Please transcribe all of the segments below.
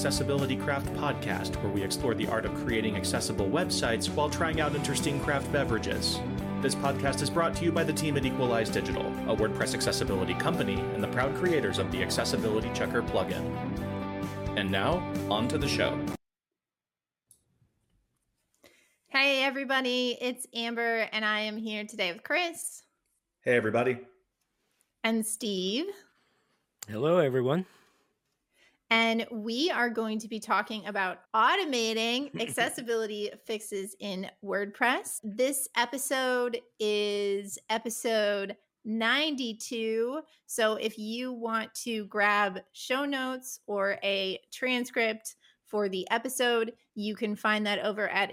Accessibility Craft podcast, where we explore the art of creating accessible websites while trying out interesting craft beverages. This podcast is brought to you by the team at Equalize Digital, a WordPress accessibility company and the proud creators of the Accessibility Checker plugin. And now, on to the show. Hey everybody, it's Amber and I am here today with Chris. Hey everybody. And Steve. Hello everyone. And we are going to be talking about automating accessibility fixes in WordPress. This episode is episode 92. So if you want to grab show notes or a transcript for the episode, you can find that over at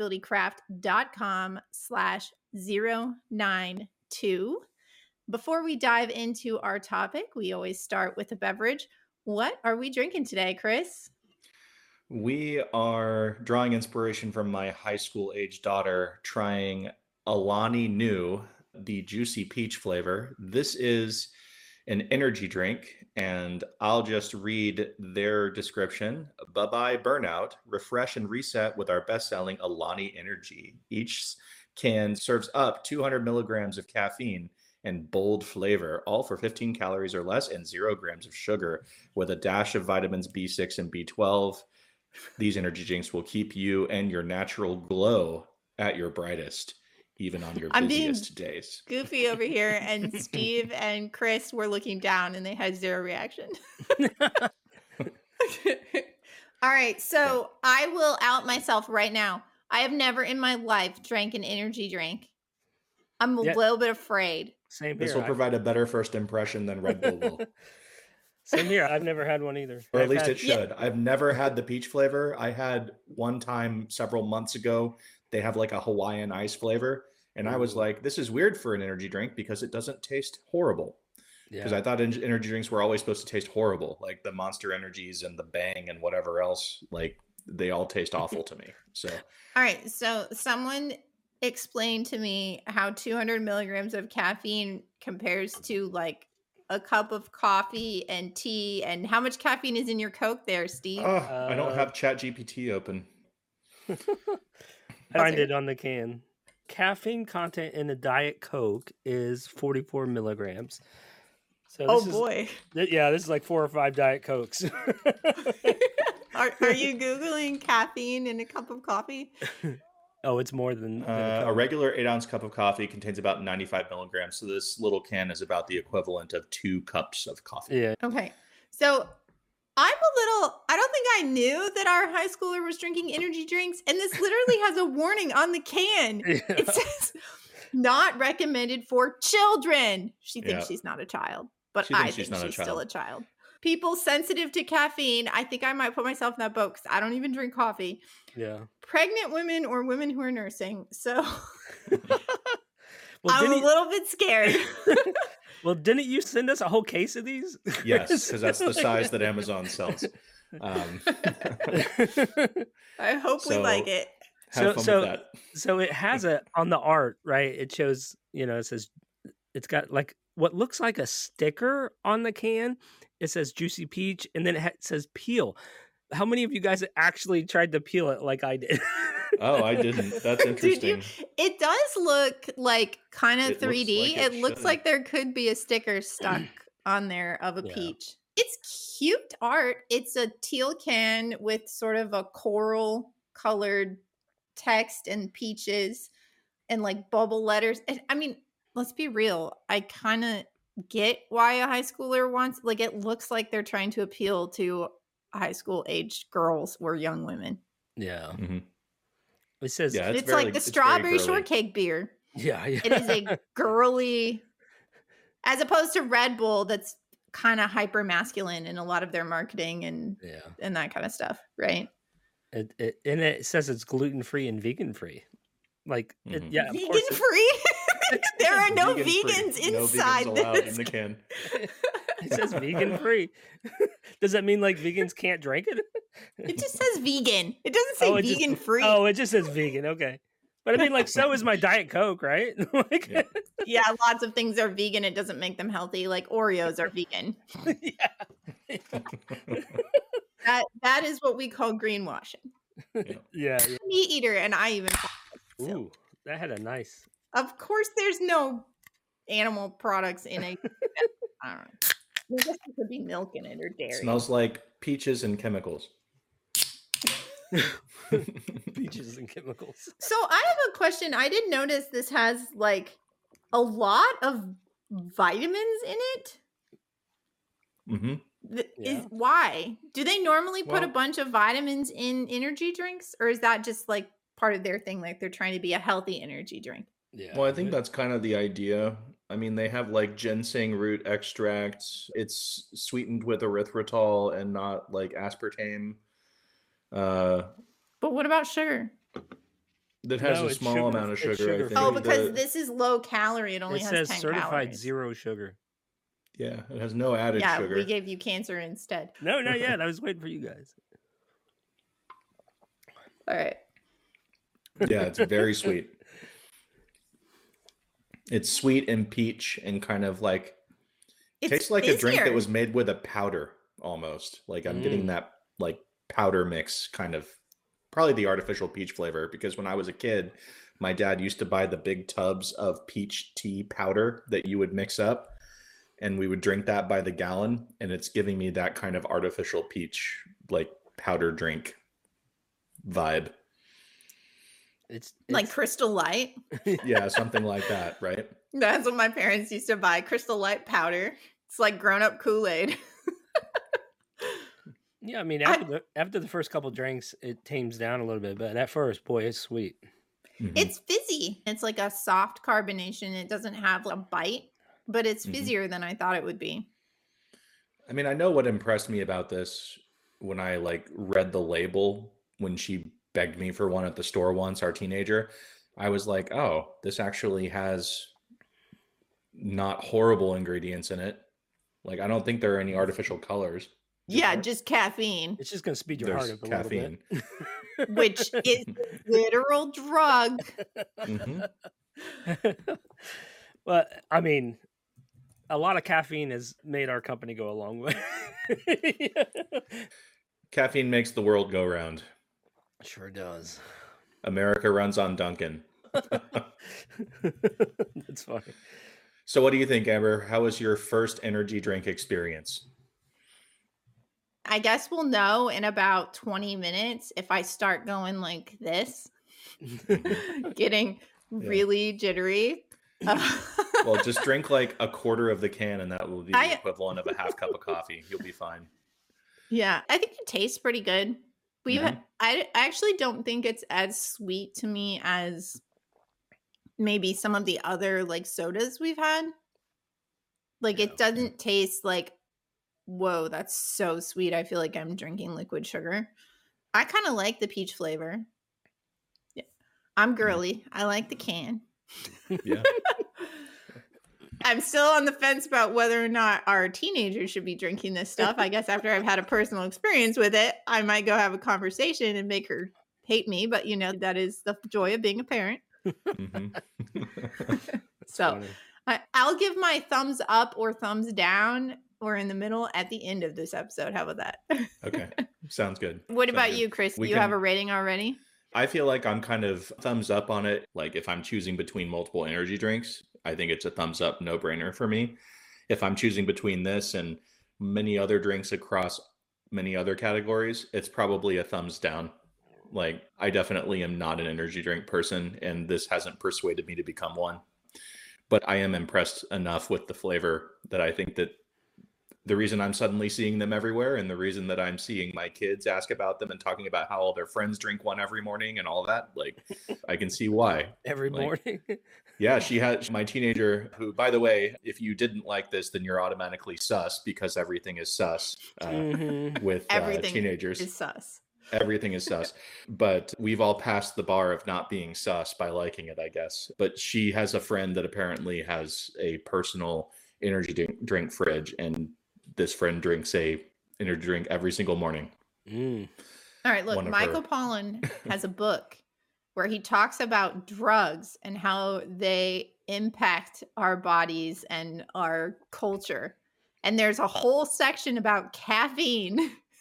accessibilitycraft.com/092. Before we dive into our topic, we always start with a beverage. What are we drinking today, Chris? We are drawing inspiration from my high school age daughter trying Alani Nu, the juicy peach flavor. This is an energy drink, and I'll just read their description. Bye-bye burnout, refresh and reset with our best-selling Alani Energy. Each can serves up 200 milligrams of caffeine and bold flavor, all for 15 calories or less and 0 grams of sugar with a dash of vitamins B6 and B12. These energy drinks will keep you and your natural glow at your brightest, even on your busiest days. Goofy over here, and Steve and Chris were looking down and they had zero reaction. All right, so I will out myself right now. I have never in my life drank an energy drink. I'm a little bit afraid. Same here. This will provide a better first impression than Red Bull will. Same here. I've never had one either. Or at least it should. Yeah. I've never had the peach flavor. I had one time several months ago. They have like a Hawaiian ice flavor. And I was like, this is weird for an energy drink because it doesn't taste horrible. Because I thought energy drinks were always supposed to taste horrible. Like the Monster Energies and the Bang and whatever else. Like they all taste awful to me. So. All right. So someone explain to me how 200 milligrams of caffeine compares to like a cup of coffee and tea, and how much caffeine is in your Coke there, Steve? I don't have ChatGPT open. Find it on the can. Caffeine content in a Diet Coke is 44 milligrams. So boy. This is like 4 or 5 Diet Cokes. Are you Googling caffeine in a cup of coffee? Oh, it's more than a regular 8-ounce cup of coffee contains about 95 milligrams. So this little can is about the equivalent of 2 cups of coffee. Yeah. Okay. So I don't think I knew that our high schooler was drinking energy drinks. And this literally has a warning on the can. Yeah. It says not recommended for children. She thinks she's not a child, but I think she's still a child. People sensitive to caffeine, I think I might put myself in that boat because I don't even drink coffee. Yeah. Pregnant women or women who are nursing. So well, I'm a little bit scared. Well, didn't you send us a whole case of these? Yes, because that's the size that Amazon sells. I hope we like it. Have fun with that. So it has on the art, right? It shows, it says, it's got like what looks like a sticker on the can. It says Juicy Peach, and then it says peel. How many of you guys actually tried to peel it like I did? Oh, I didn't. That's interesting. It does look like kind of 3D. It looks like there could be a sticker stuck on there of a peach. It's cute art. It's a teal can with sort of a coral colored text and peaches and like bubble letters. And, I mean, let's be real. I kind of get why a high schooler wants, like, it looks like they're trying to appeal to high school aged girls or young women. Yeah. Mm-hmm. It says it's like the strawberry shortcake beer. Yeah. It is a girly, as opposed to Red Bull, that's kind of hyper masculine in a lot of their marketing and that kind of stuff, right? And it says it's gluten free and vegan free. Like, vegan free. There are no vegans inside no vegans allowed in the can. It says vegan free. Does that mean like vegans can't drink it? It just says vegan. It doesn't say vegan free. Oh, it just says vegan. Okay. But I mean, like, so is my Diet Coke, right? Yeah, lots of things are vegan. It doesn't make them healthy. Like Oreos are vegan. That is what we call greenwashing. Yeah. Meat eater, and I even. Ooh, that had a nice. Of course, there's no animal products in a. I don't know. I guess there could be milk in it or dairy. Smells like peaches and chemicals. Peaches and chemicals. So I have a question. I did notice this has like a lot of vitamins in it. Mm-hmm. Why? Do they normally put a bunch of vitamins in energy drinks, or is that just like part of their thing? Like they're trying to be a healthy energy drink? Yeah. Well, I think that's kind of the idea. I mean, they have like ginseng root extracts. It's sweetened with erythritol and not like aspartame. But what about sugar? That has a small amount of sugar. I think. Oh, because this is low calorie. It only has 10 certified calories. zero sugar. Yeah, it has no added sugar. Yeah, we gave you cancer instead. No, not yet. I was waiting for you guys. All right. Yeah, it's very sweet. It's sweet and peach and kind of like tastes like a drink that was made with a powder almost. Like I'm getting that like powder mix kind of, probably the artificial peach flavor, because when I was a kid, my dad used to buy the big tubs of peach tea powder that you would mix up, and we would drink that by the gallon, and it's giving me that kind of artificial peach like powder drink vibe. It's like Crystal Light. Yeah, something like that, right? That's what my parents used to buy, Crystal Light powder. It's like grown-up Kool-Aid. Yeah, I mean, after the first couple drinks, it tames down a little bit, but at first, boy, it's sweet. Mm-hmm. It's fizzy. It's like a soft carbonation. It doesn't have a bite, but it's fizzier than I thought it would be. I mean, I know what impressed me about this when I like read the label when she begged me for one at the store once, our teenager. I was like, oh, this actually has not horrible ingredients in it. Like, I don't think there are any artificial colors. Yeah, just caffeine. It's just going to speed your heart up a little bit. Which is a literal drug. Well, I mean, a lot of caffeine has made our company go a long way. Caffeine makes the world go round. Sure does. America runs on Dunkin'. That's funny. So what do you think, Amber? How was your first energy drink experience? I guess we'll know in about 20 minutes if I start going like this, getting really jittery. Well, just drink like a quarter of the can and that will be the equivalent of a half cup of coffee. You'll be fine. Yeah, I think it tastes pretty good. I actually don't think it's as sweet to me as maybe some of the other like sodas we've had. Like it doesn't taste like, whoa, that's so sweet. I feel like I'm drinking liquid sugar. I kind of like the peach flavor. Yeah. I'm girly. I like the can. Yeah. I'm still on the fence about whether or not our teenagers should be drinking this stuff. I guess after I've had a personal experience with it, I might go have a conversation and make her hate me. But, you know, that is the joy of being a parent. So I'll give my thumbs up or thumbs down or in the middle at the end of this episode. How about that? Okay. Sounds good. What about you, Chris? Do you have a rating already? I feel like I'm kind of thumbs up on it. Like if I'm choosing between multiple energy drinks, I think it's a thumbs up, no brainer for me. If I'm choosing between this and many other drinks across many other categories, it's probably a thumbs down. Like I definitely am not an energy drink person, and this hasn't persuaded me to become one. But I am impressed enough with the flavor that I think that the reason I'm suddenly seeing them everywhere, and the reason that I'm seeing my kids ask about them and talking about how all their friends drink one every morning and all that, like I can see why. Every morning. Yeah, she has my teenager who, by the way, if you didn't like this, then you're automatically sus because everything is sus with teenagers. Is sus. Everything is sus. But we've all passed the bar of not being sus by liking it, I guess. But she has a friend that apparently has a personal energy drink fridge, and this friend drinks a energy drink every single morning. All right, look, Michael Pollan has a book where he talks about drugs and how they impact our bodies and our culture. And there's a whole section about caffeine.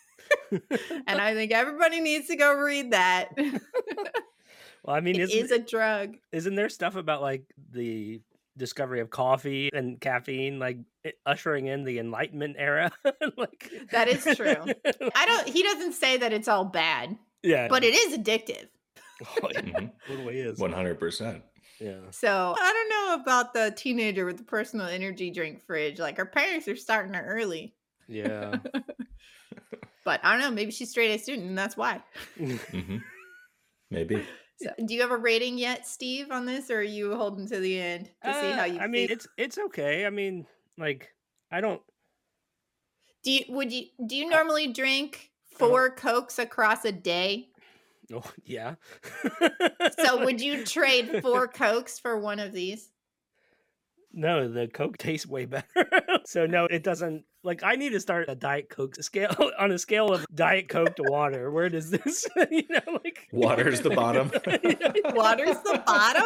And I think everybody needs to go read that. Well, I mean, it is a drug. Isn't there stuff about like the discovery of coffee and caffeine, like ushering in the Enlightenment era? Like that is true. He doesn't say that it's all bad. Yeah. But it is addictive. It totally is. 100%. Yeah. So I don't know about the teenager with the personal energy drink fridge. Like her parents are starting her early. Yeah. But I don't know. Maybe she's straight A student, and that's why. Maybe. So, do you have a rating yet, Steve, on this, or are you holding to the end to see how you feel? I mean, it's okay. I mean, like, I don't. Do you normally drink 4 Cokes across a day? Oh, yeah. So would you trade 4 Cokes for one of these? No, the Coke tastes way better. So no, it doesn't. Like, I need to start a Diet Coke scale on a scale of Diet Coke to water. Where does this, like water's the bottom? Water's the bottom?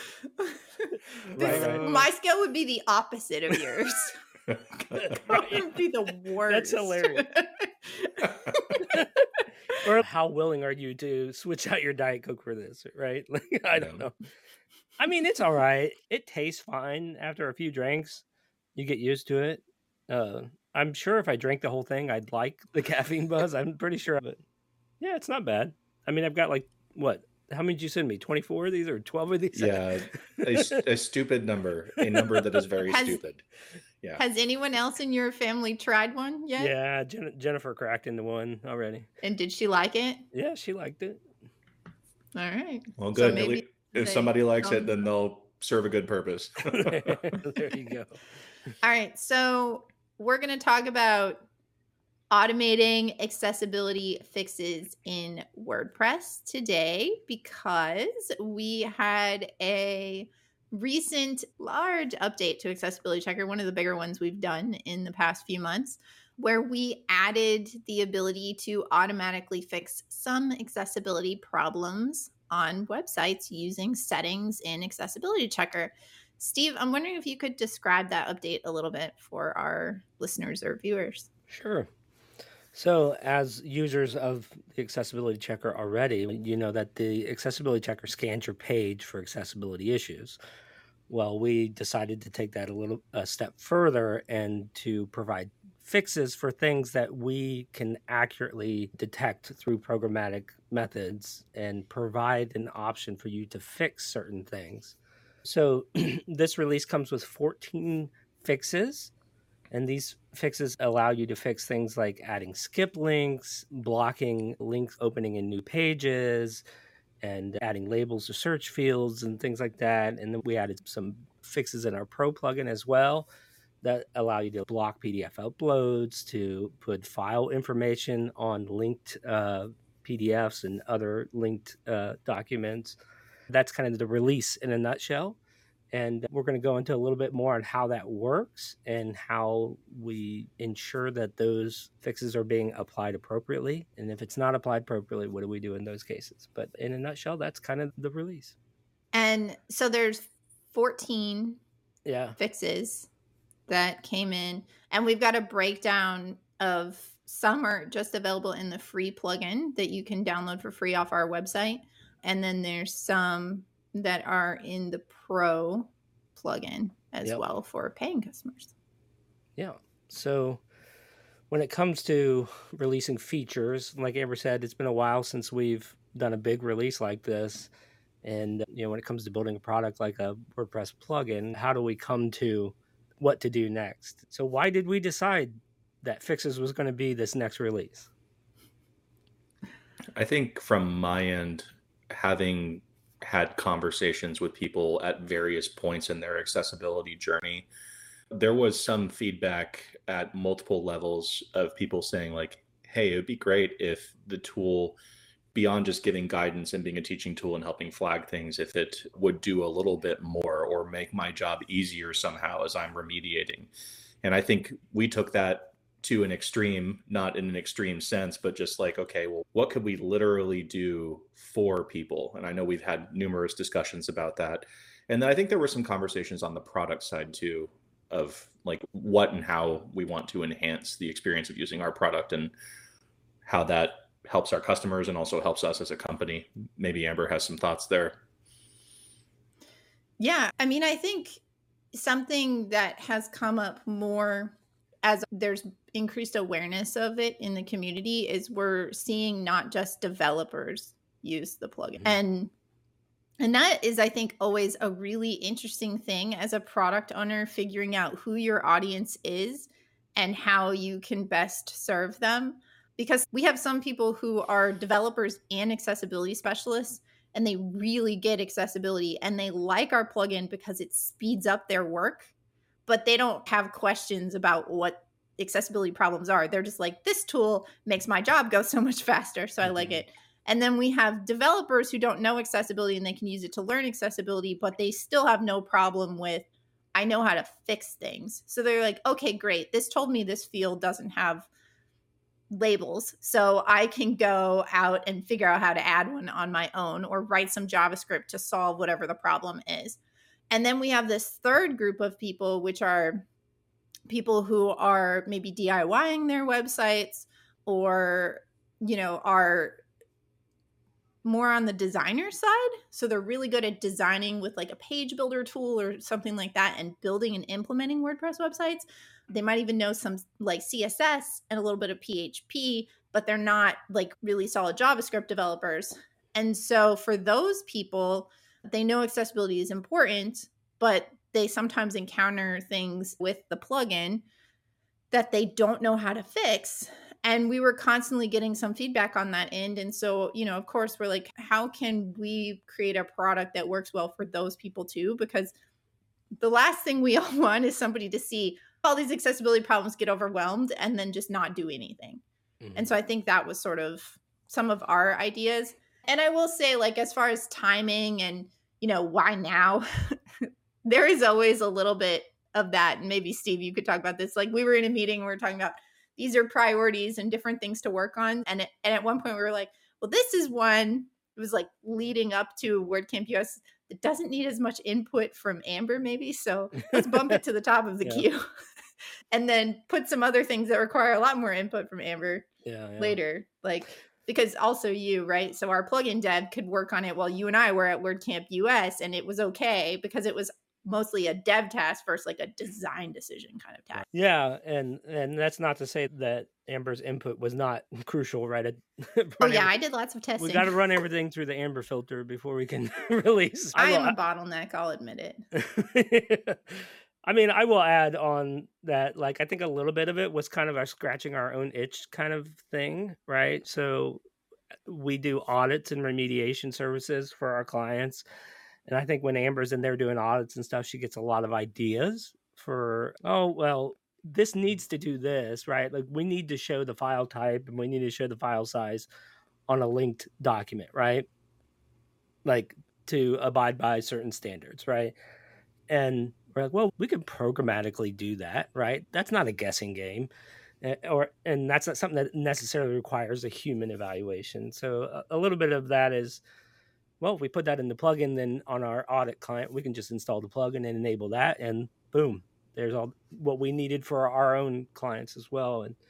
Right. My scale would be the opposite of yours. That would be the worst. That's hilarious. Or how willing are you to switch out your Diet Coke for this, right? Like, I don't know. I mean, it's all right. It tastes fine after a few drinks. You get used to it. I'm sure if I drank the whole thing, I'd like the caffeine buzz. I'm pretty sure of it. Yeah, it's not bad. I mean, I've got like, what? How many did you send me? 24 of these or 12 of these? Yeah, a stupid number. A number that is very stupid. Yeah. Has anyone else in your family tried one yet? Yeah, Jennifer cracked into one already. And did she like it? Yeah, she liked it. All right. Well, good. So if somebody likes it, then they'll serve a good purpose. There you go. All right. So we're going to talk about automating accessibility fixes in WordPress today because we had a recent large update to Accessibility Checker, one of the bigger ones we've done in the past few months, where we added the ability to automatically fix some accessibility problems on websites using settings in Accessibility Checker. Steve, I'm wondering if you could describe that update a little bit for our listeners or viewers. Sure. So as users of the Accessibility Checker already, you know that the Accessibility Checker scans your page for accessibility issues. Well, we decided to take that a step further and to provide fixes for things that we can accurately detect through programmatic methods and provide an option for you to fix certain things. So this release comes with 14 fixes. And these fixes allow you to fix things like adding skip links, blocking links opening in new pages, and adding labels to search fields and things like that. And then we added some fixes in our Pro plugin as well that allow you to block PDF uploads, to put file information on linked PDFs and other linked documents. That's kind of the release in a nutshell. And we're going to go into a little bit more on how that works and how we ensure that those fixes are being applied appropriately. And if it's not applied appropriately, what do we do in those cases? But in a nutshell, that's kind of the release. And so there's 14 fixes that came in. And we've got a breakdown of some are just available in the free plugin that you can download for free off our website. And then there's some that are in the Pro plugin as well for paying customers. Yeah. So when it comes to releasing features, like Amber said, it's been a while since we've done a big release like this. And, when it comes to building a product like a WordPress plugin, how do we come to what to do next? So why did we decide that fixes was going to be this next release? I think from my end, having had conversations with people at various points in their accessibility journey, there was some feedback at multiple levels of people saying like, hey, it would be great if the tool, beyond just giving guidance and being a teaching tool and helping flag things, if it would do a little bit more or make my job easier somehow as I'm remediating. And I think we took that to an extreme, not in an extreme sense, but just like, okay, well, what could we literally do for people? And I know we've had numerous discussions about that. And then I think there were some conversations on the product side too, of like what and how we want to enhance the experience of using our product and how that helps our customers and also helps us as a company. Maybe Amber has some thoughts there. Yeah, I mean, I think something that has come up more as there's increased awareness of it in the community is we're seeing not just developers use the plugin. And that is, I think, always a really interesting thing as a product owner, figuring out who your audience is and how you can best serve them. Because we have some people who are developers and accessibility specialists, and they really get accessibility and they like our plugin because it speeds up their work, but they don't have questions about what accessibility problems are. They're just like, this tool makes my job go so much faster, so I like it. And then we have developers who don't know accessibility and they can use it to learn accessibility, but they still have no problem with, I know how to fix things. So they're like, okay, great. This told me this field doesn't have labels, so I can go out and figure out how to add one on my own or write some JavaScript to solve whatever the problem is. And then we have this third group of people, which are people who are maybe DIYing their websites or, are more on the designer side. So they're really good at designing with like a page builder tool or something like that and building and implementing WordPress websites. They might even know some like CSS and a little bit of PHP, but they're not like really solid JavaScript developers. And so for those people, they know accessibility is important, but they sometimes encounter things with the plugin that they don't know how to fix. And we were constantly getting some feedback on that end. And so, of course, we're like, how can we create a product that works well for those people too? Because the last thing we all want is somebody to see all these accessibility problems, get overwhelmed, and then just not do anything. And so I think that was sort of some of our ideas. And I will say, like, as far as timing and, why now, there is always a little bit of that. And maybe Steve, you could talk about this. Like, we were in a meeting, we were talking about these are priorities and different things to work on. And at one point we were like, well, this is one, it was like leading up to WordCamp US that doesn't need as much input from Amber maybe. So let's bump it to the top of the queue and then put some other things that require a lot more input from Amber later. Like, because also right? So our plugin dev could work on it while you and I were at WordCamp US, and it was okay because it was mostly a dev task versus like a design decision kind of task. Yeah, and that's not to say that Amber's input was not crucial, right? I did lots of testing. We got to run everything through the Amber filter before we can release. I am a bottleneck, I'll admit it. I mean, I will add on that, like, I think a little bit of it was kind of our scratching our own itch kind of thing, right? So we do audits and remediation services for our clients. And I think when Amber's in there doing audits and stuff, she gets a lot of ideas for, this needs to do this, right? Like, we need to show the file type and we need to show the file size on a linked document, right? Like, to abide by certain standards, right? And we're like, well, we can programmatically do that, right? That's not a guessing game. And that's not something that necessarily requires a human evaluation. So a little bit of that is, well, if we put that in the plugin, then on our audit client, we can just install the plugin and enable that, and boom, there's all what we needed for our own clients as well. And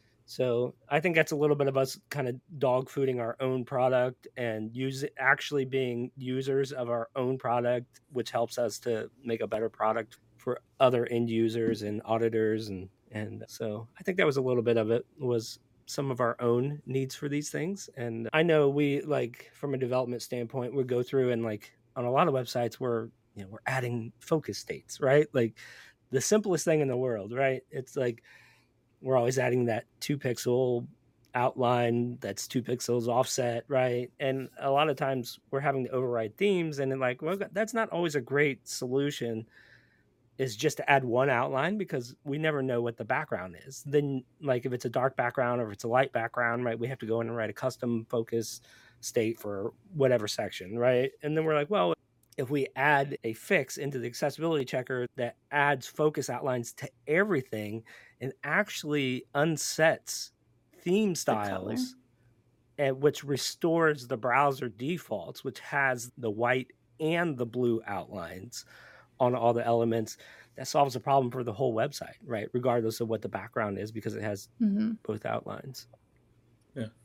so I think that's a little bit of us kind of dog fooding our own product and actually being users of our own product, which helps us to make a better product for other end users and auditors. And so I think that was a little bit of it, was some of our own needs for these things. And I know we, like, from a development standpoint, we go through and, like, on a lot of websites we're adding focus states, right? Like, the simplest thing in the world, right? It's like we're always adding that 2-pixel outline that's 2 pixels offset, right? And a lot of times we're having to override themes, and then, like, well, that's not always a great solution, is just to add one outline, because we never know what the background is. Then, like, if it's a dark background or if it's a light background, right, we have to go in and write a custom focus state for whatever section, right? And then we're like, well, if we add a fix into the accessibility checker that adds focus outlines to everything and actually unsets theme styles, and which restores the browser defaults, which has the white and the blue outlines on all the elements, that solves a problem for the whole website, right? Regardless of what the background is, because it has both outlines. Yeah.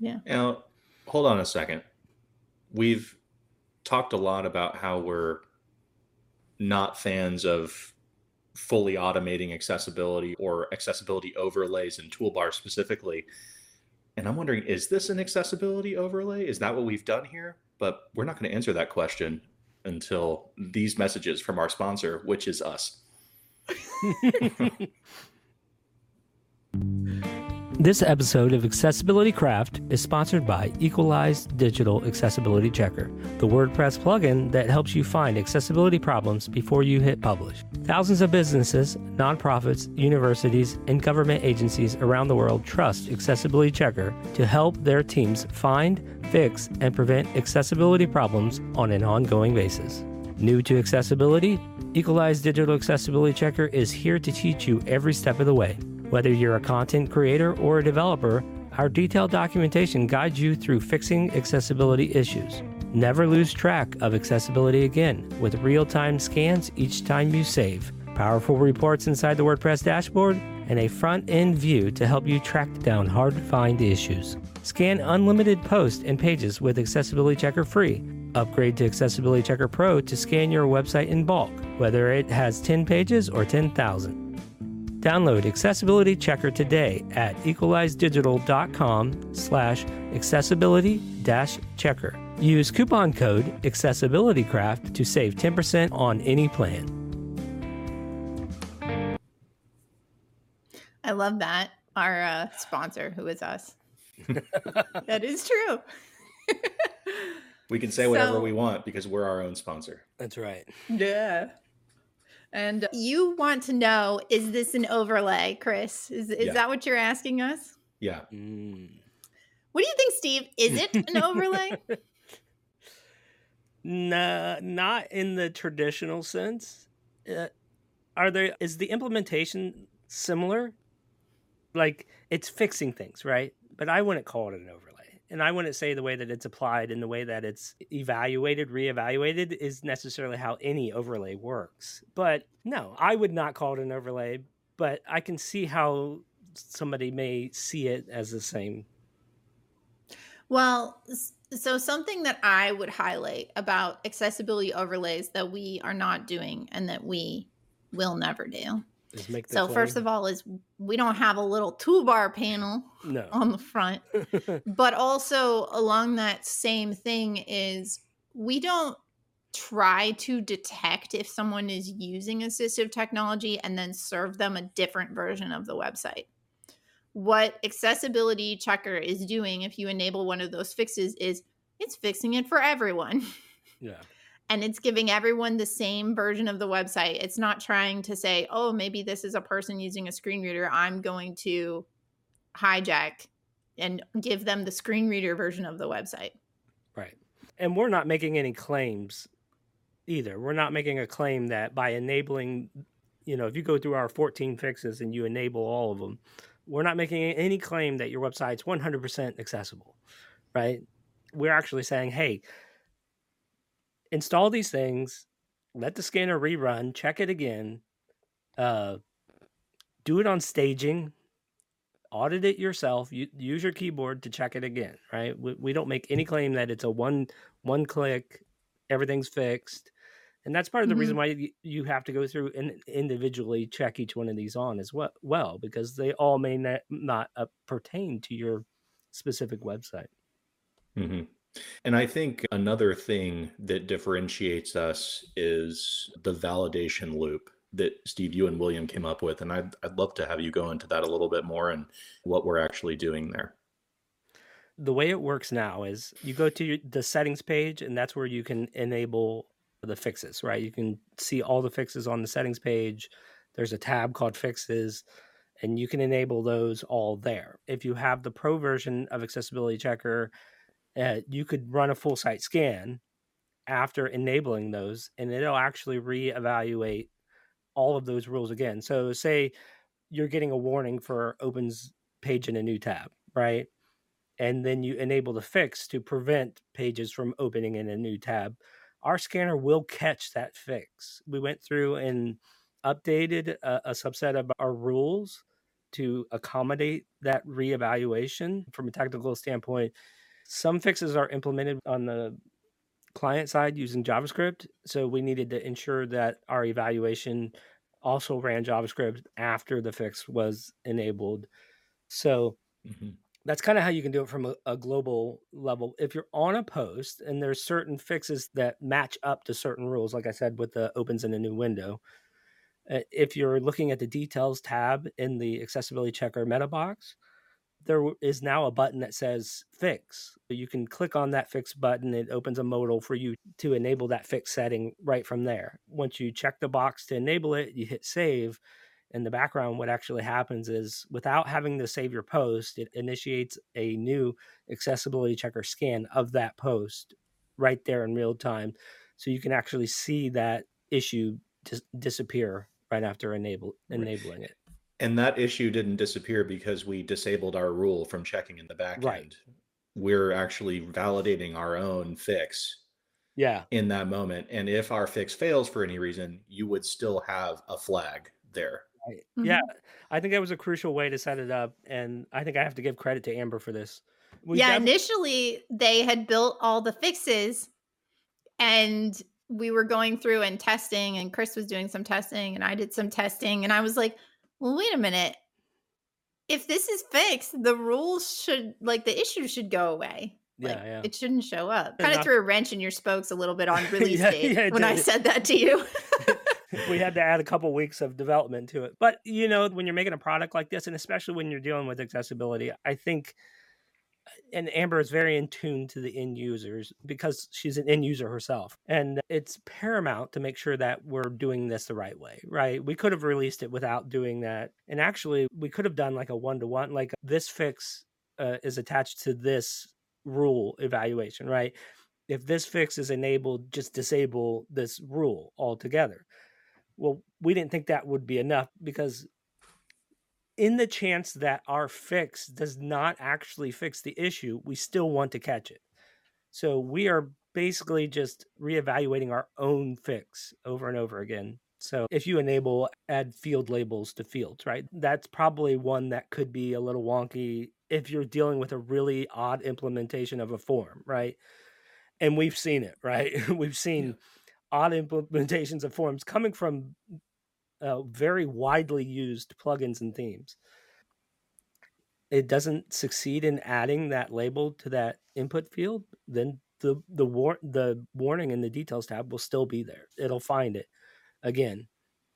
Yeah. Now, hold on a second. We've talked a lot about how we're not fans of fully automating accessibility or accessibility overlays and toolbars specifically. And I'm wondering, is this an accessibility overlay? Is that what we've done here? But we're not going to answer that question until these messages from our sponsor, which is us. This episode of Accessibility Craft is sponsored by Equalized Digital Accessibility Checker, the WordPress plugin that helps you find accessibility problems before you hit publish. Thousands of businesses, nonprofits, universities, and government agencies around the world trust Accessibility Checker to help their teams find, fix, and prevent accessibility problems on an ongoing basis. New to accessibility, Equalized Digital Accessibility Checker is here to teach you every step of the way. Whether you're a content creator or a developer, our detailed documentation guides you through fixing accessibility issues. Never lose track of accessibility again with real-time scans each time you save, powerful reports inside the WordPress dashboard, and a front-end view to help you track down hard-to-find issues. Scan unlimited posts and pages with Accessibility Checker free. Upgrade to Accessibility Checker Pro to scan your website in bulk, whether it has 10 pages or 10,000. Download Accessibility Checker today at equalizedigital.com/accessibility-checker. Use coupon code AccessibilityCraft to save 10% on any plan. I love that. Our sponsor, who is us. That is true. We can say whatever we want because we're our own sponsor. That's right. Yeah. And you want to know, is this an overlay, Chris? Is that what you're asking us? Yeah. What do you think, Steve? Is it an overlay? No, not in the traditional sense. Is the implementation similar? Like, it's fixing things, right? But I wouldn't call it an overlay. And I wouldn't say the way that it's applied and the way that it's reevaluated is necessarily how any overlay works. But no, I would not call it an overlay, but I can see how somebody may see it as the same. Well, so something that I would highlight about accessibility overlays that we are not doing and that we will never do. So first of all, is we don't have a little toolbar panel on the front, but also along that same thing is we don't try to detect if someone is using assistive technology and then serve them a different version of the website. What Accessibility Checker is doing, if you enable one of those fixes, is it's fixing it for everyone. Yeah. And it's giving everyone the same version of the website. It's not trying to say, oh, maybe this is a person using a screen reader. I'm going to hijack and give them the screen reader version of the website. Right. And we're not making any claims either. We're not making a claim that by enabling, if you go through our 14 fixes and you enable all of them, we're not making any claim that your website's 100% accessible, right? We're actually saying, hey, install these things, let the scanner rerun, check it again, do it on staging, audit it yourself, use your keyboard to check it again, right? We don't make any claim that it's a one click, everything's fixed. And that's part of the reason why you have to go through and individually check each one of these on as well, because they all may not pertain to your specific website. Mm-hmm. And I think another thing that differentiates us is the validation loop that Steve, you and William came up with. And I'd love to have you go into that a little bit more and what we're actually doing there. The way it works now is you go to the settings page, and that's where you can enable the fixes, right? You can see all the fixes on the settings page. There's a tab called Fixes, and you can enable those all there. If you have the pro version of Accessibility Checker, you could run a full site scan after enabling those, and it'll actually reevaluate all of those rules again. So say you're getting a warning for opens page in a new tab, right? And then you enable the fix to prevent pages from opening in a new tab. Our scanner will catch that fix. We went through and updated a subset of our rules to accommodate that reevaluation from a technical standpoint. Some fixes are implemented on the client side using JavaScript. So we needed to ensure that our evaluation also ran JavaScript after the fix was enabled. So that's kind of how you can do it from a global level. If you're on a post and there's certain fixes that match up to certain rules, like I said, with the opens in a new window, if you're looking at the details tab in the accessibility checker meta box, there is now a button that says fix. You can click on that fix button. It opens a modal for you to enable that fix setting right from there. Once you check the box to enable it, you hit save. In the background, what actually happens is, without having to save your post, it initiates a new accessibility checker scan of that post right there in real time. So you can actually see that issue disappear right after enabling it. And that issue didn't disappear because we disabled our rule from checking in the back end. We're actually validating our own fix in that moment. And if our fix fails for any reason, you would still have a flag there. Yeah, I think that was a crucial way to set it up. And I think I have to give credit to Amber for this. Initially they had built all the fixes and we were going through and testing, and Chris was doing some testing and I did some testing, and I was like, well, wait a minute. If this is fixed, the rules should, like, the issue should go away. Like, it shouldn't show up. Kind of threw a wrench in your spokes a little bit on release date when I said that to you. We had to add a couple weeks of development to it. But, you know, when you're making a product like this, and especially when you're dealing with accessibility, I think, and Amber is very in tune to the end users because she's an end user herself. And it's paramount to make sure that we're doing this the right way, right? We could have released it without doing that. And actually, we could have done like a one-to-one, like this fix is attached to this rule evaluation, right? If this fix is enabled, just disable this rule altogether. Well, we didn't think that would be enough, because in the chance that our fix does not actually fix the issue, we still want to catch it. So we are basically just reevaluating our own fix over and over again. So if you enable add field labels to fields, right, that's probably one that could be a little wonky if you're dealing with a really odd implementation of a form, right? And we've seen it, right? We've seen odd implementations of forms coming from very widely used plugins and themes. It doesn't succeed in adding that label to that input field, then the warning in the details tab will still be there. It'll find it again.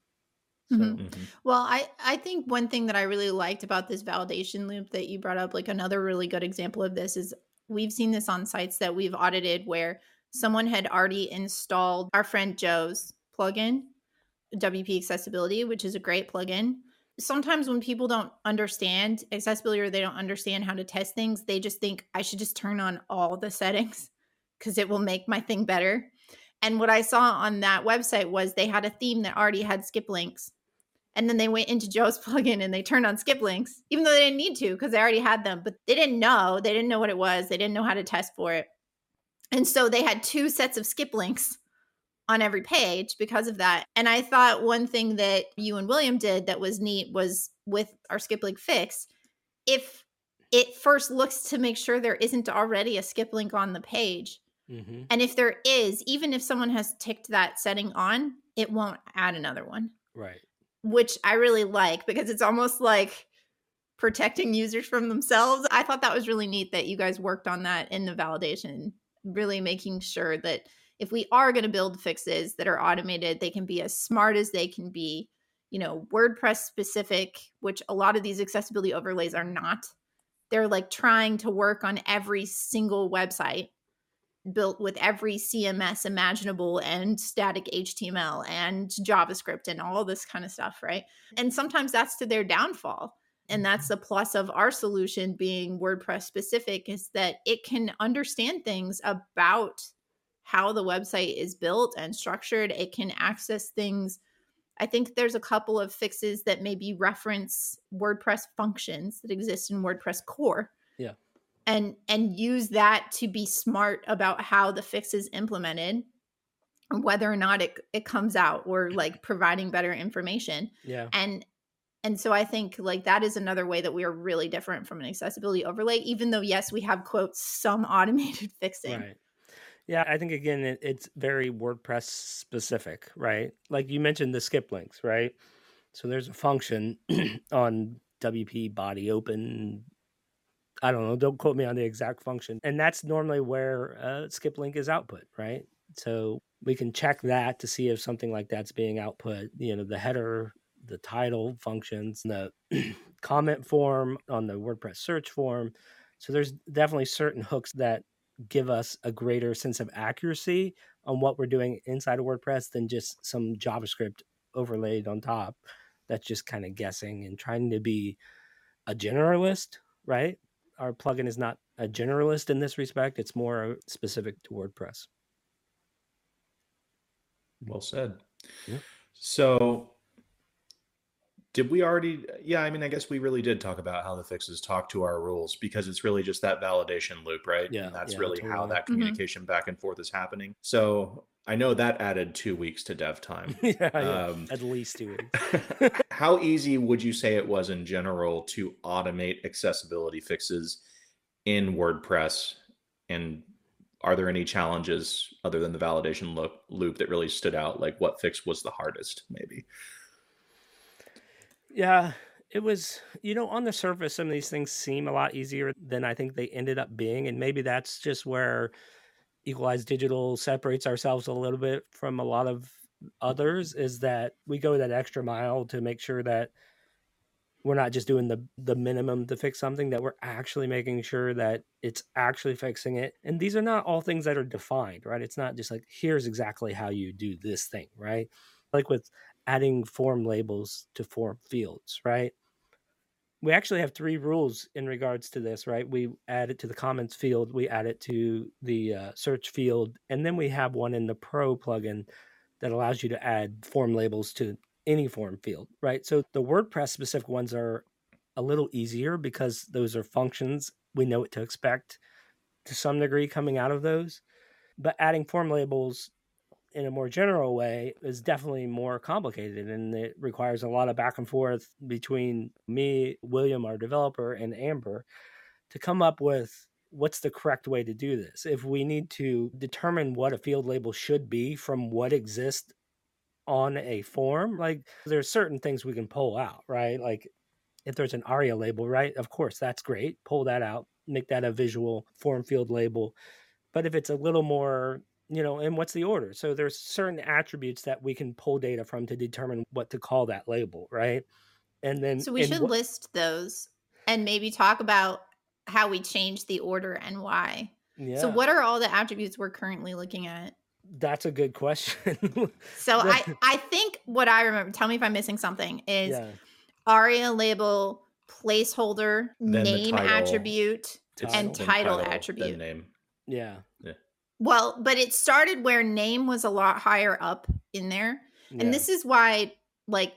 So. Well, I think one thing that I really liked about this validation loop that you brought up, like another really good example of this, is we've seen this on sites that we've audited where someone had already installed our friend Joe's plugin, WP Accessibility, which is a great plugin. Sometimes when people don't understand accessibility or they don't understand how to test things, they just think I should just turn on all the settings because it will make my thing better. And what I saw on that website was they had a theme that already had skip links. And then they went into Joe's plugin and they turned on skip links, even though they didn't need to because they already had them. But they didn't know what it was. They didn't know how to test for it. And so they had 2 sets of skip links on every page because of that. And I thought one thing that you and William did that was neat was with our skip link fix, if it first looks to make sure there isn't already a skip link on the page. And if there is, even if someone has ticked that setting on, it won't add another one. Right. Which I really like because it's almost like protecting users from themselves. I thought that was really neat that you guys worked on that in the validation, really making sure that if we are going to build fixes that are automated, they can be as smart as they can be, you know, WordPress specific, which a lot of these accessibility overlays are not. They're like trying to work on every single website built with every CMS imaginable and static HTML and JavaScript and all this kind of stuff, right? And sometimes that's to their downfall. And that's the plus of our solution being WordPress specific, is that it can understand things about how the website is built and structured. It can access things. I think there's a couple of fixes that maybe reference WordPress functions that exist in WordPress core. Yeah. And use that to be smart about how the fix is implemented, whether or not it comes out, or like providing better information. Yeah. And And so I think like that is another way that we are really different from an accessibility overlay, even though, yes, we have, quote, some automated fixing. Right. Yeah, I think, again, it's very WordPress specific, right? Like you mentioned the skip links, right? So there's a function on WP body open. I don't know. Don't quote me on the exact function. And that's normally where skip link is output, right? So we can check that to see if something like that's being output, the header, the title functions, the comment form on the WordPress search form. So there's definitely certain hooks that give us a greater sense of accuracy on what we're doing inside of WordPress than just some JavaScript overlaid on top. That's just kind of guessing and trying to be a generalist, right? Our plugin is not a generalist in this respect. It's more specific to WordPress. Well said. Yeah. So did we already? Yeah, I mean, I guess we really did talk about how the fixes talk to our rules, because it's really just that validation loop, right? Yeah. And that's yeah, really totally. how that communication back and forth is happening. So I know that added 2 weeks to dev time. yeah, at least 2 weeks. How easy would you say it was in general to automate accessibility fixes in WordPress? And are there any challenges other than the validation loop that really stood out? Like what fix was the hardest, maybe? Yeah, it was, on the surface, some of these things seem a lot easier than I think they ended up being. And maybe that's just where Equalize Digital separates ourselves a little bit from a lot of others, is that we go that extra mile to make sure that we're not just doing the minimum to fix something, that we're actually making sure that it's actually fixing it. And these are not all things that are defined, right? It's not just like, here's exactly how you do this thing, right? Like with adding form labels to form fields, right? We actually have 3 rules in regards to this, right? We add it to the comments field, we add it to the search field, and then we have one in the Pro plugin that allows you to add form labels to any form field, right? So the WordPress specific ones are a little easier because those are functions. We know what to expect to some degree coming out of those. But adding form labels in a more general way is definitely more complicated, and it requires a lot of back and forth between me, William, our developer, and Amber to come up with what's the correct way to do this. If we need to determine what a field label should be from what exists on a form, like there's certain things we can pull out, right? Like if there's an ARIA label, right? Of course, that's great. Pull that out, make that a visual form field label. But if it's a little more, and what's the order? So there's certain attributes that we can pull data from to determine what to call that label, right? And then so we should list those and maybe talk about how we change the order and why. Yeah. So what are all the attributes we're currently looking at? That's a good question. So I think what I remember, tell me if I'm missing something, is ARIA label, placeholder, then name attribute, and title attribute. Name. Yeah. Well, but it started where name was a lot higher up in there. Yeah. And this is why, like,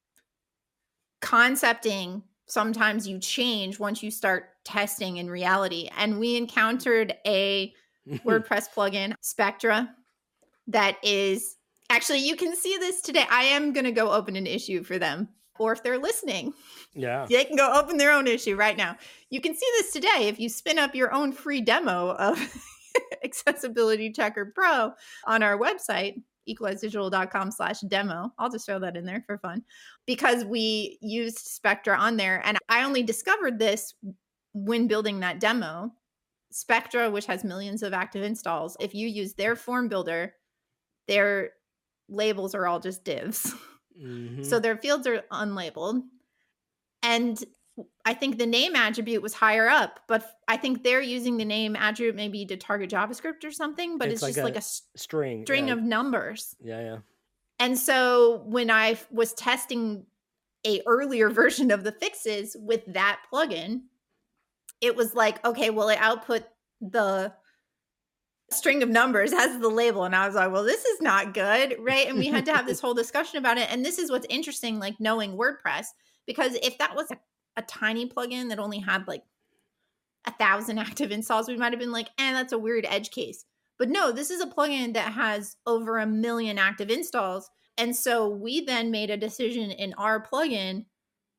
concepting, sometimes you change once you start testing in reality. And we encountered a WordPress plugin, Spectra, that is, actually, you can see this today. I am going to go open an issue for them. Or if they're listening, they can go open their own issue right now. You can see this today if you spin up your own free demo of Accessibility Checker Pro on our website, equalizedigital.com/demo. I'll just throw that in there for fun because we used Spectra on there. And I only discovered this when building that demo. Spectra, which has millions of active installs, if you use their form builder, their labels are all just divs. Mm-hmm. So their fields are unlabeled. And I think the name attribute was higher up, but I think they're using the name attribute maybe to target JavaScript or something, but it's just like a string of numbers. Yeah. And so when I was testing a earlier version of the fixes with that plugin, it was like, okay, well, it output the string of numbers as the label. And I was like, well, this is not good, right? And we had to have this whole discussion about it. And this is what's interesting, like knowing WordPress, because if that was a tiny plugin that only had like 1,000 active installs, we might have been like, that's a weird edge case. But no, this is a plugin that has over 1 million active installs. And so we then made a decision in our plugin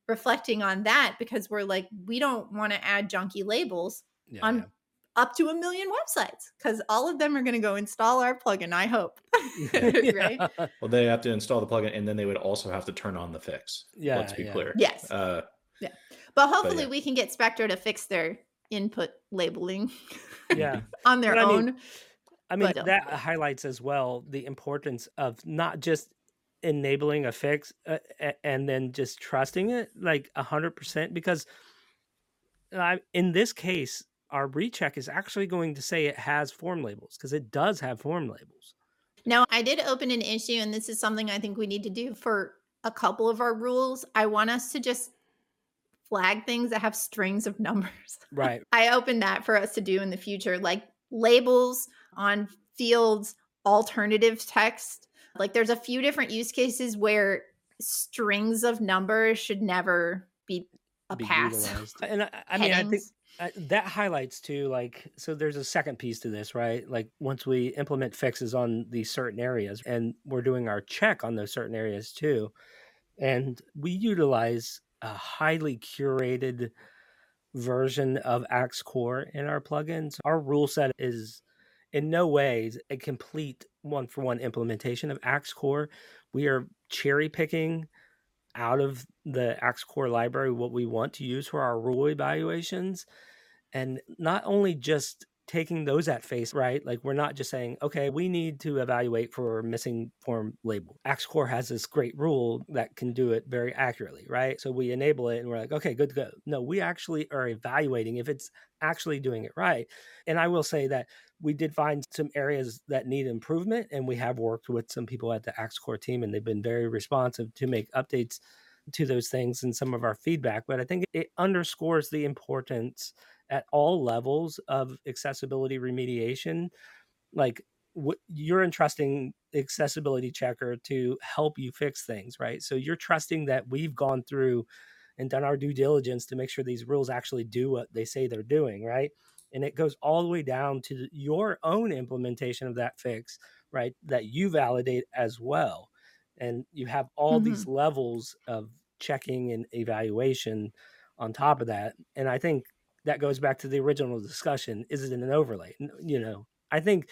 reflecting on that because we're like, we don't want to add junky labels on up to 1 million websites because all of them are going to go install our plugin, I hope. Right? Well, they have to install the plugin and then they would also have to turn on the fix. Let's be clear. Yes. Yeah. But hopefully we can get Spectre to fix their input labeling on their own. I mean, that highlights as well the importance of not just enabling a fix and then just trusting it like 100%, because in this case, our recheck is actually going to say it has form labels because it does have form labels. Now, I did open an issue, and this is something I think we need to do for a couple of our rules. I want us to just flag things that have strings of numbers. Right. I opened that for us to do in the future, like labels on fields, alternative text. Like there's a few different use cases where strings of numbers should never be pass. Utilized. And I mean, I think that highlights too, like, so there's a second piece to this, right? Like once we implement fixes on these certain areas and we're doing our check on those certain areas too, and we utilize a highly curated version of Axe Core in our plugins. Our rule set is in no way a complete one-for-one implementation of Axe Core. We are cherry picking out of the Axe Core library what we want to use for our rule evaluations, and not only just taking those at face, right? Like we're not just saying, okay, we need to evaluate for missing form label. Axe Core has this great rule that can do it very accurately, right? So we enable it and we're like, okay, good to go. No, we actually are evaluating if it's actually doing it right. And I will say that we did find some areas that need improvement, and we have worked with some people at the Axe Core team, and they've been very responsive to make updates to those things and some of our feedback. But I think it underscores the importance at all levels of accessibility remediation. Like you're entrusting accessibility checker to help you fix things, right? So you're trusting that we've gone through and done our due diligence to make sure these rules actually do what they say they're doing, right? And it goes all the way down to your own implementation of that fix, right? That you validate as well. And you have all these levels of checking and evaluation on top of that. And I think that goes back to the original discussion. Is it an overlay? You know, I think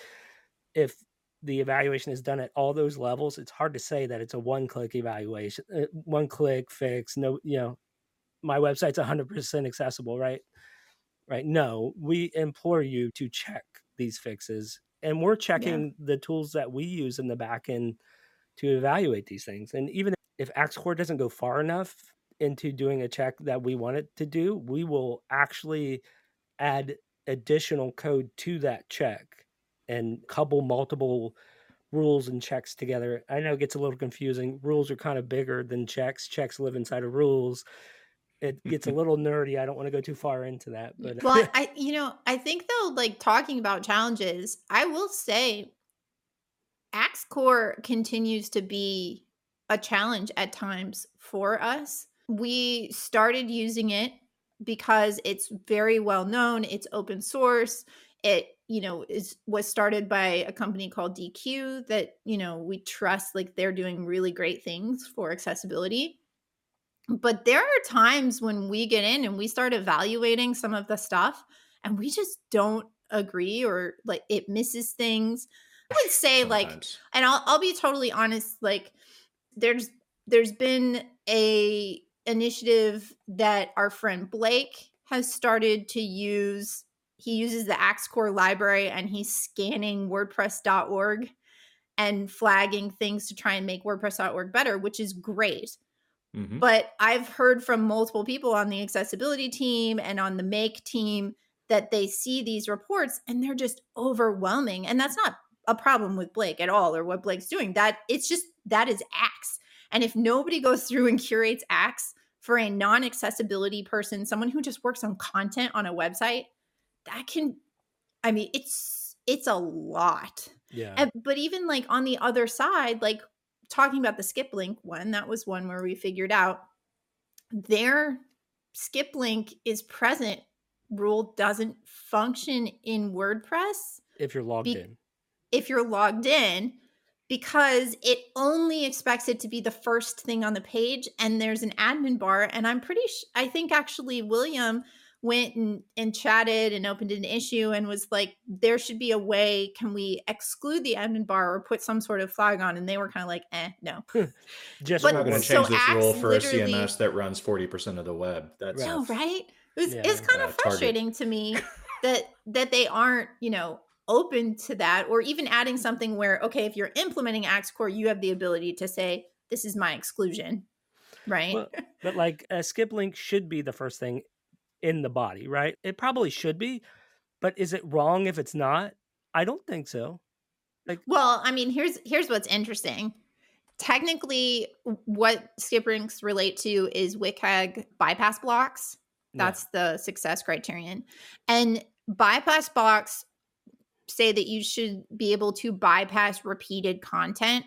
if the evaluation is done at all those levels, it's hard to say that it's a one-click evaluation, one-click fix. No, you know, my website's 100% accessible, right? Right. No, we implore you to check these fixes, and we're checking the tools that we use in the back end to evaluate these things. And even if Axe Core doesn't go far enough into doing a check that we want it to do, we will actually add additional code to that check and couple multiple rules and checks together. I know it gets a little confusing. Rules are kind of bigger than checks. Checks live inside of rules. It gets a little nerdy. I don't want to go too far into that. But well, I think though, like talking about challenges, I will say Axe Core continues to be a challenge at times for us. We started using it because it's very well known. It's open source. It, was started by a company called DQ that, we trust, like they're doing really great things for accessibility. But there are times when we get in and we start evaluating some of the stuff and we just don't agree, or like it misses things. I would say sometimes. And I'll be totally honest, like there's been a initiative that our friend Blake has started to use. He uses the Axe Core library and he's scanning WordPress.org and flagging things to try and make WordPress.org better, which is great. Mm-hmm. But I've heard from multiple people on the accessibility team and on the Make team that they see these reports and they're just overwhelming. And that's not a problem with Blake at all or what Blake's doing. That is Axe. And if nobody goes through and curates Axe for a non-accessibility person, someone who just works on content on a website, it's a lot. Yeah. But even like on the other side, like talking about the skip link one, that was one where we figured out their skip link is present rule doesn't function in WordPress if you're logged in. If you're logged in, because it only expects it to be the first thing on the page, and there's an admin bar. And I think actually William went and chatted and opened an issue and was like, there should be a way, can we exclude the admin bar or put some sort of flag on? And they were kind of like, no. Just we're not going to change this rule for a CMS that runs 40% of the web. That's right. It's kind of frustrating to me that they aren't, open to that, or even adding something where, okay, if you're implementing AxeCore, you have the ability to say, this is my exclusion, right? Well, but like a skip link should be the first thing in the body, right? It probably should be, but is it wrong if it's not? I don't think so. Well, I mean, here's what's interesting. Technically, what skip links relate to is WCAG bypass blocks. That's the success criterion. And bypass blocks say that you should be able to bypass repeated content.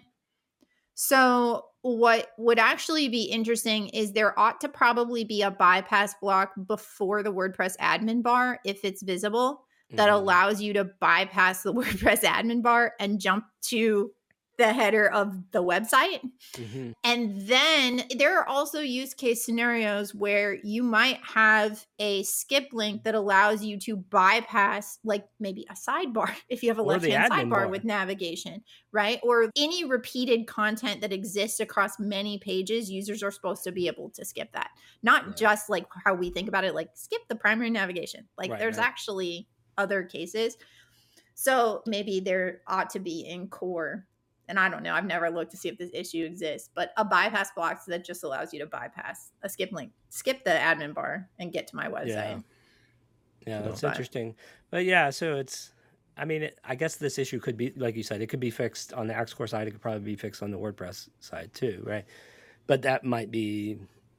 So what would actually be interesting is there ought to probably be a bypass block before the WordPress admin bar, if it's visible, that allows you to bypass the WordPress admin bar and jump to the header of the website. And then there are also use case scenarios where you might have a skip link that allows you to bypass, like maybe a sidebar if you have a left-hand sidebar with navigation, right? Or any repeated content that exists across many pages, users are supposed to be able to skip that. Not just like how we think about it, like skip the primary navigation. Like there's actually other cases. So maybe there ought to be in core. And I don't know, I've never looked to see if this issue exists, but a bypass block that just allows you to bypass a skip link, skip the admin bar and get to my website. Yeah, that's interesting. But yeah, so I guess this issue could be, like you said, it could be fixed on the AxeCore side. It could probably be fixed on the WordPress side too, right? But that might be,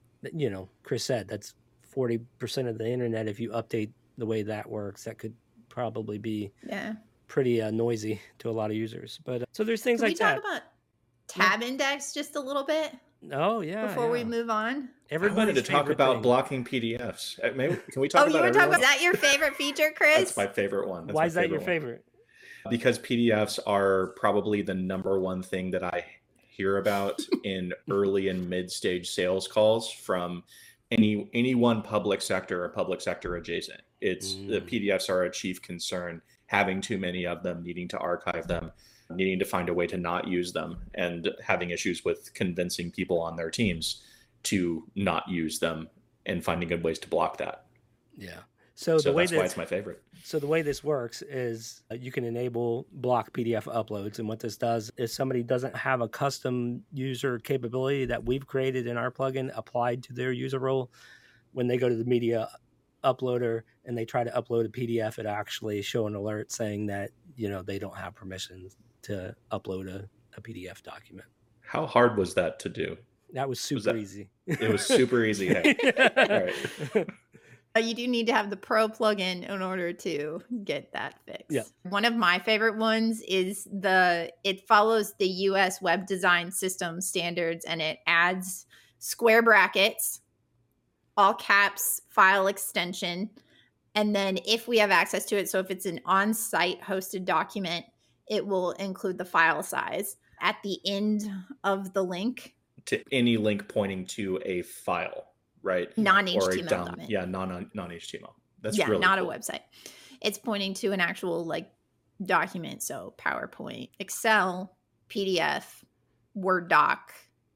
Chris said, that's 40% of the internet. If you update the way that works, that could probably be pretty noisy to a lot of users. But so there's things like that. Can we talk about tab index just a little bit? Oh yeah. Before we move on, I wanted to talk about blocking PDFs. Can we talk about? Oh, you were talking about, is that your favorite feature, Chris? That's my favorite one. Why is that your favorite? Because PDFs are probably the number one thing that I hear about in early and mid-stage sales calls from any one public sector or public sector adjacent. It's the PDFs are a chief concern. Having too many of them, needing to archive them, needing to find a way to not use them, and having issues with convincing people on their teams to not use them and finding good ways to block that. Yeah. So the way that's why it's my favorite. So the way this works is you can enable block PDF uploads. And what this does is somebody doesn't have a custom user capability that we've created in our plugin applied to their user role. When they go to the media uploader and they try to upload a PDF, it actually show an alert saying that, they don't have permission to upload a PDF document. How hard was that to do? That was super easy. It was super easy. Hey. All right. You do need to have the Pro plugin in order to get that fixed. Yeah. One of my favorite ones is it follows the US Web Design System standards, and it adds square brackets, all caps, file extension. And then if we have access to it, so if it's an on-site hosted document, it will include the file size at the end of the link. To any link pointing to a file, right? Non-HTML document. Yeah, non-HTML. That's really not cool. A website. It's pointing to an actual document. So PowerPoint, Excel, PDF, Word doc,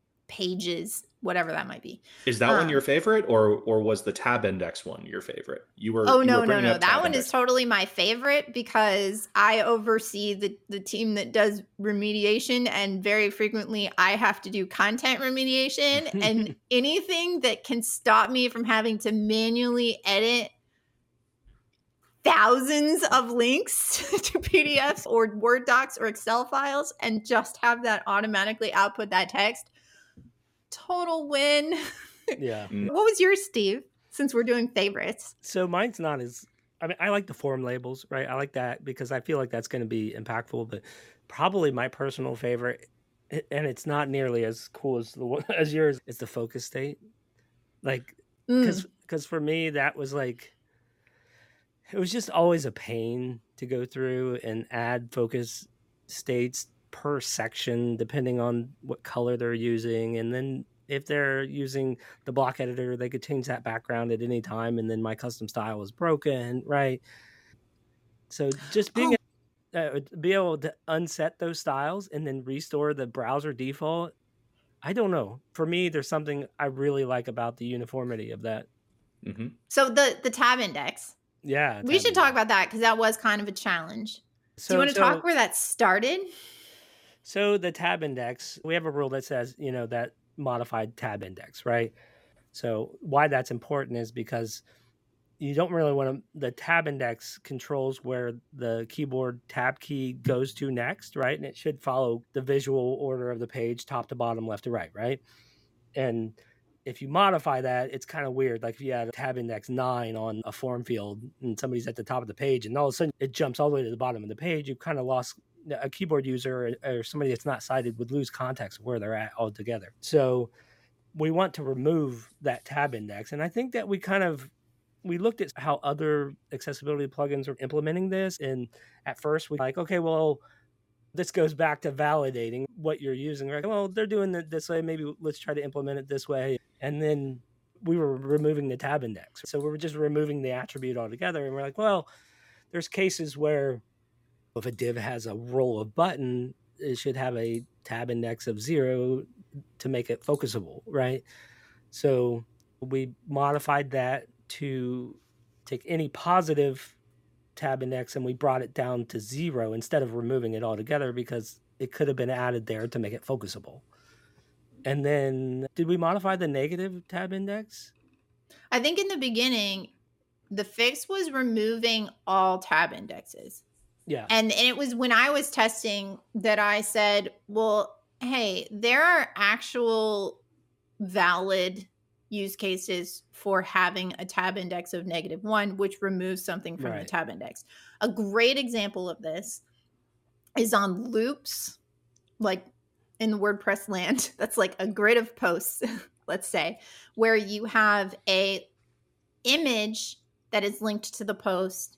Pages, whatever that might be. Is that one your favorite, or was the tab index one your favorite? No. That one is totally my favorite because I oversee the team that does remediation, and very frequently I have to do content remediation and anything that can stop me from having to manually edit thousands of links to PDFs or Word docs or Excel files and just have that automatically output that text. Total win. Yeah. What was yours, Steve? Since we're doing favorites. So mine's not as, I like the form labels, right? I like that because I feel like that's going to be impactful, but probably my personal favorite, and it's not nearly as cool as yours, is the focus state. Because for me, that was it was just always a pain to go through and add focus states per section, depending on what color they're using. And then if they're using the block editor, they could change that background at any time. And then my custom style was broken, right? So just being be able to unset those styles and then restore the browser default. I don't know. For me, there's something I really like about the uniformity of that. Mm-hmm. So the tab index. Yeah. We should talk about that because that was kind of a challenge. Do you want to talk where that started? So the tab index, we have a rule that says, that modified tab index, right? So why that's important is because you don't really want to, the tab index controls where the keyboard tab key goes to next, right? And it should follow the visual order of the page, top to bottom, left to right, right? And if you modify that, it's kind of weird. Like if you had a tab index 9 on a form field and somebody's at the top of the page and all of a sudden it jumps all the way to the bottom of the page, you kind of lost a keyboard user or somebody that's not sighted would lose context of where they're at altogether. So we want to remove that tab index. And I think that we looked at how other accessibility plugins were implementing this. And at first we like, okay, well, this goes back to validating what you're using, right? Well, they're doing it this way. Maybe let's try to implement it this way. And then we were removing the tab index. So we were just removing the attribute altogether. And we're like, well, there's cases where if a div has a row of button, it should have a tab index of 0 to make it focusable, right? So we modified that to take any positive tab index and we brought it down to 0 instead of removing it altogether because it could have been added there to make it focusable. And then did we modify the negative tab index? I think in the beginning, the fix was removing all tab indexes. Yeah. And it was when I was testing that I said, well, hey, there are actual valid use cases for having a tab index of -1, which removes something from the tab index. A great example of this is on loops, like in the WordPress land. That's like a grid of posts, let's say, where you have a image that is linked to the post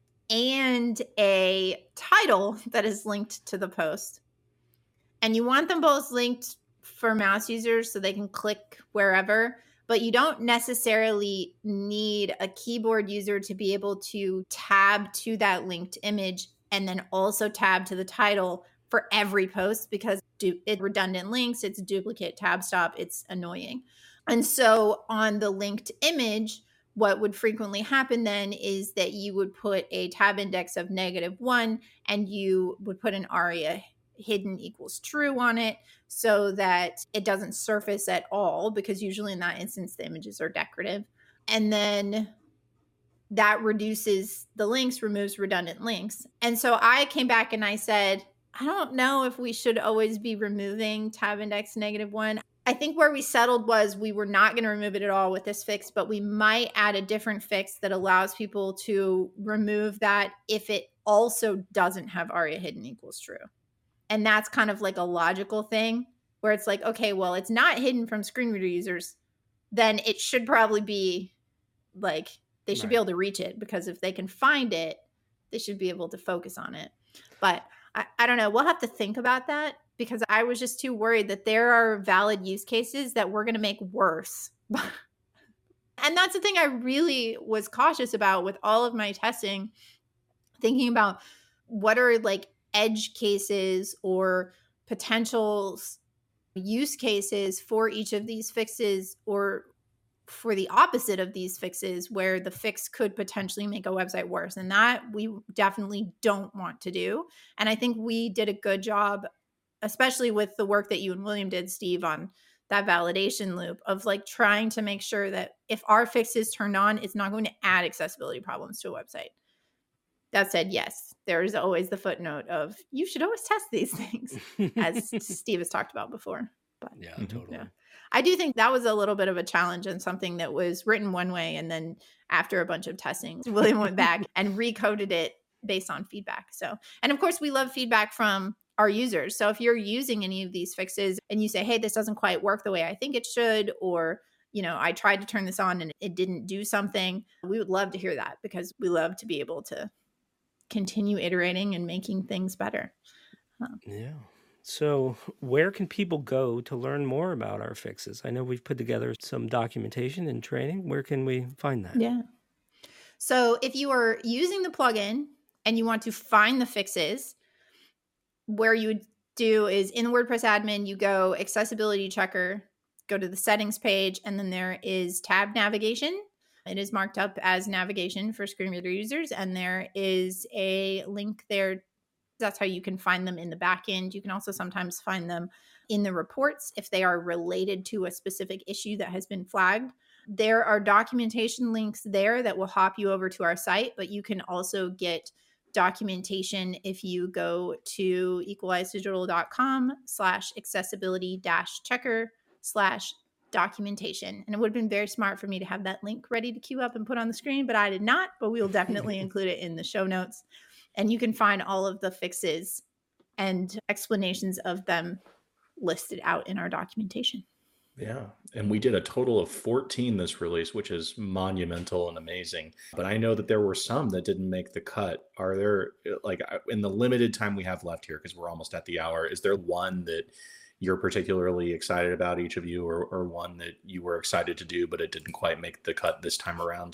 and a title that is linked to the post. And you want them both linked for mouse users so they can click wherever, but you don't necessarily need a keyboard user to be able to tab to that linked image and then also tab to the title for every post because it's redundant links, it's duplicate tab stop, it's annoying. And so on the linked image, what would frequently happen then is that you would put a tab index of -1 and you would put an ARIA hidden equals true on it so that it doesn't surface at all, because usually in that instance, the images are decorative. And then that reduces the links, removes redundant links. And so I came back and I said, I don't know if we should always be removing tab index -1. I think where we settled was we were not going to remove it at all with this fix, but we might add a different fix that allows people to remove that if it also doesn't have ARIA hidden equals true. And that's kind of like a logical thing where it's like, okay, well, it's not hidden from screen reader users. Then it should probably be like, they should be able to reach it, because if they can find it, they should be able to focus on it. But I don't know. We'll have to think about that, because I was just too worried that there are valid use cases that we're going to make worse. And that's the thing I really was cautious about with all of my testing, thinking about what are like edge cases or potential use cases for each of these fixes, or for the opposite of these fixes where the fix could potentially make a website worse. And that we definitely don't want to do. And I think we did a good job, especially with the work that you and William did, Steve, on that validation loop of like trying to make sure that if our fix is turned on, it's not going to add accessibility problems to a website. That said, yes, there's always the footnote of you should always test these things, as Steve has talked about before. But yeah, totally. Yeah. I do think that was a little bit of a challenge and something that was written one way. And then after a bunch of testing, William went back and recoded it based on feedback. So, and of course, we love feedback from our users. So if you're using any of these fixes and you say, hey, this doesn't quite work the way I think it should, or, you know, I tried to turn this on and it didn't do something, we would love to hear that, because we love to be able to continue iterating and making things better. Yeah. So where can people go to learn more about our fixes? I know we've put together some documentation and training. Where can we find that? Yeah. So if you are using the plugin and you want to find the fixes, where you would do is in the WordPress admin, you go accessibility checker, go to the settings page, and then there is tab navigation. It is marked up as navigation for screen reader users, and there is a link there. That's how you can find them in the back end. You can also sometimes find them in the reports if they are related to a specific issue that has been flagged. There are documentation links there that will hop you over to our site, but you can also get documentation if you go to equalizedigital.com/accessibility-checker/documentation. And it would have been very smart for me to have that link ready to queue up and put on the screen, but I did not, but we will definitely include it in the show notes. And you can find all of the fixes and explanations of them listed out in our documentation. Yeah. And we did a total of 14 this release, which is monumental and amazing. But I know that there were some that didn't make the cut. Are there, like, in the limited time we have left here, because we're almost at the hour, is there one that you're particularly excited about, each of you, or one that you were excited to do, but it didn't quite make the cut this time around?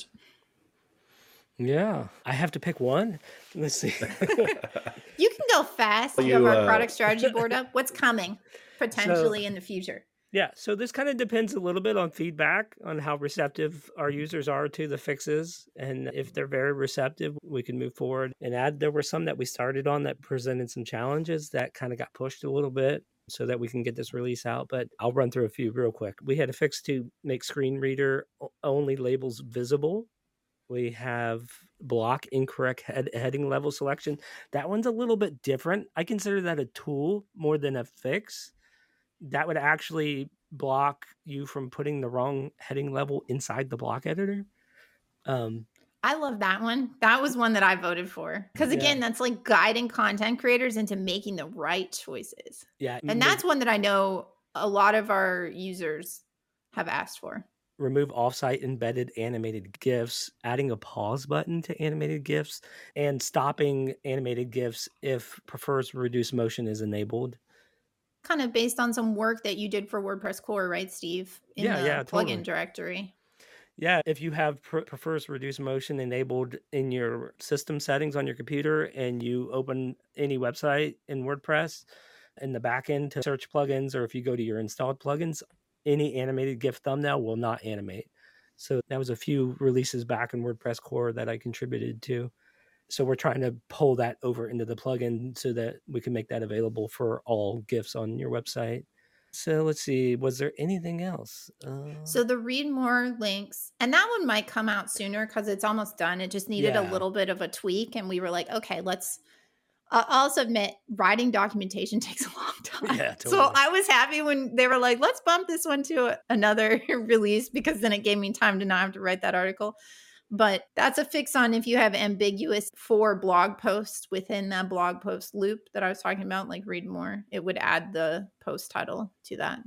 Yeah, I have to pick one. Let's see. You can go fast. You have our product strategy board up. What's coming potentially in the future? Yeah, so this kind of depends a little bit on feedback, on how receptive our users are to the fixes. And if they're very receptive, we can move forward and add. There were some that we started on that presented some challenges that kind of got pushed a little bit so that we can get this release out. But I'll run through a few real quick. We had a fix to make screen reader only labels visible. We have block incorrect heading level selection. That one's a little bit different. I consider that a tool more than a fix. That would actually block you from putting the wrong heading level inside the block editor. I love that one. That was one that I voted for. Because again, that's like guiding content creators into making the right choices. Yeah. And that's one that I know a lot of our users have asked for. Remove offsite embedded animated GIFs, adding a pause button to animated GIFs, and stopping animated GIFs if prefers reduce motion is enabled. Kind of based on some work that you did for WordPress core, right, Steve? In the plugin totally. Directory. Yeah, if you have prefers reduce motion enabled in your system settings on your computer and you open any website in WordPress in the backend to search plugins, or if you go to your installed plugins, any animated GIF thumbnail will not animate. So that was a few releases back in WordPress core that I contributed to. So we're trying to pull that over into the plugin so that we can make that available for all GIFs on your website. So let's see, was there anything else? So the read more links, and that one might come out sooner because it's almost done. It just needed a little bit of a tweak. And we were like, okay, let's I'll also admit writing documentation takes a long time. Yeah, totally. So I was happy when they were like, let's bump this one to another release, because then it gave me time to not have to write that article. But that's a fix on if you have ambiguous for blog posts within that blog post loop that I was talking about, like read more, it would add the post title to that.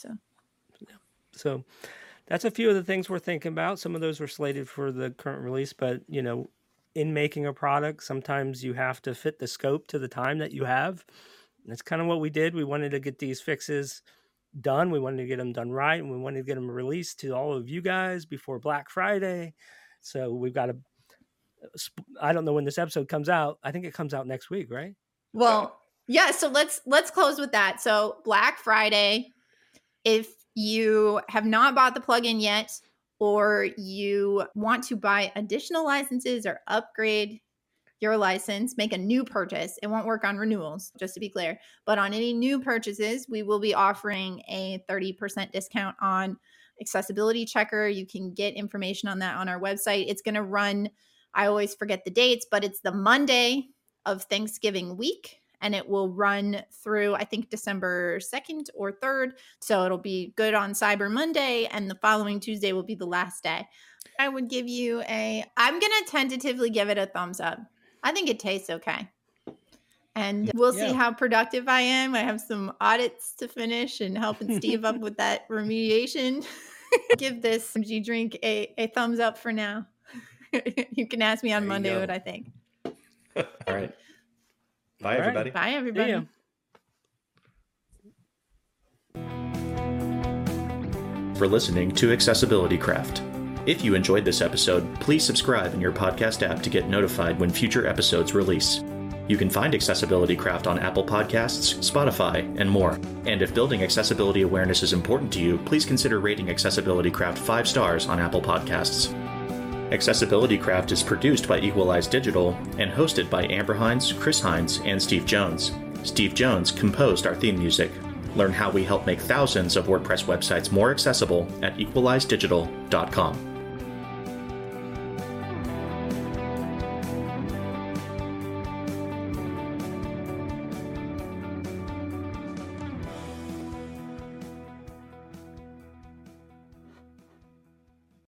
So that's a few of the things we're thinking about. Some of those were slated for the current release, but you know, in making a product, sometimes you have to fit the scope to the time that you have. And that's kind of what we did. We wanted to get these fixes done. We wanted to get them done right. And we wanted to get them released to all of you guys before Black Friday. So we've got I don't know when this episode comes out. I think it comes out next week, right? Well, yeah. So let's close with that. So Black Friday, if you have not bought the plugin yet, or you want to buy additional licenses or upgrade your license, make a new purchase. It won't work on renewals, just to be clear. But on any new purchases, we will be offering a 30% discount on Accessibility Checker. You can get information on that on our website. It's going to run, I always forget the dates, but it's the Monday of Thanksgiving week. And it will run through, I think, December 2nd or 3rd. So it'll be good on Cyber Monday, and the following Tuesday will be the last day. I would give you I'm going to tentatively give it a thumbs up. I think it tastes okay. And we'll see how productive I am. I have some audits to finish and helping Steve up with that remediation. Give this MG drink a thumbs up for now. You can ask me on Monday what I think. All right. Bye, everybody. Bye, everybody. for listening to Accessibility Craft. If you enjoyed this episode, please subscribe in your podcast app to get notified when future episodes release. You can find Accessibility Craft on Apple Podcasts, Spotify, and more. And if building accessibility awareness is important to you, please consider rating Accessibility Craft 5 stars on Apple Podcasts. Accessibility Craft is produced by Equalize Digital and hosted by Amber Hines, Chris Hines, and Steve Jones. Steve Jones composed our theme music. Learn how we help make thousands of WordPress websites more accessible at equalizedigital.com.